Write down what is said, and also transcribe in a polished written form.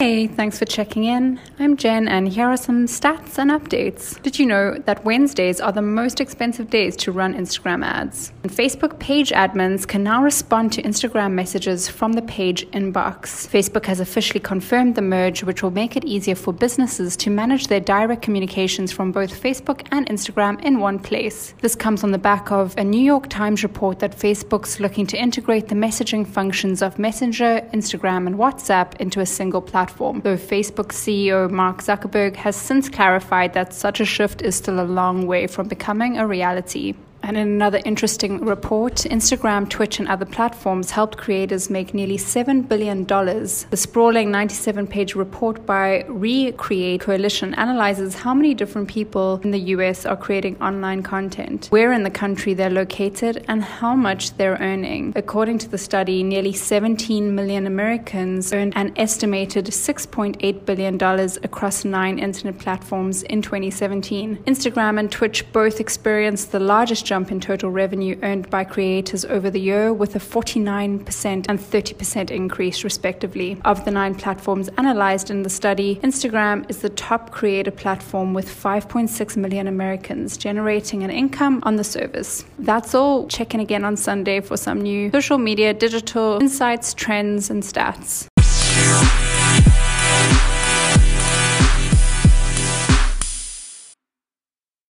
Hey, thanks for checking in. I'm Jen, and here are some stats and updates. Did you know that Wednesdays are the most expensive days to run Instagram ads? And Facebook page admins can now respond to Instagram messages from the page inbox. Facebook has officially confirmed the merge, which will make it easier for businesses to manage their direct communications from both Facebook and Instagram in one place. This comes on the back of a New York Times report that Facebook's looking to integrate the messaging functions of Messenger, Instagram, and WhatsApp into a single platform. Though Facebook CEO Mark Zuckerberg has since clarified that such a shift is still a long way from becoming a reality. And in another interesting report, Instagram, Twitch, and other platforms helped creators make nearly $7 billion. The sprawling 97-page report by Recreate Coalition analyzes how many different people in the US are creating online content, where in the country they're located, and how much they're earning. According to the study, nearly 17 million Americans earned an estimated $6.8 billion across 9 internet platforms in 2017. Instagram and Twitch both experienced the largest jump in total revenue earned by creators over the year, with a 49% and 30% increase respectively. Of the 9 platforms analyzed in the study, Instagram is the top creator platform with 5.6 million Americans generating an income on the service. That's all. Check in again on Sunday for some new social media, digital insights, trends, and stats.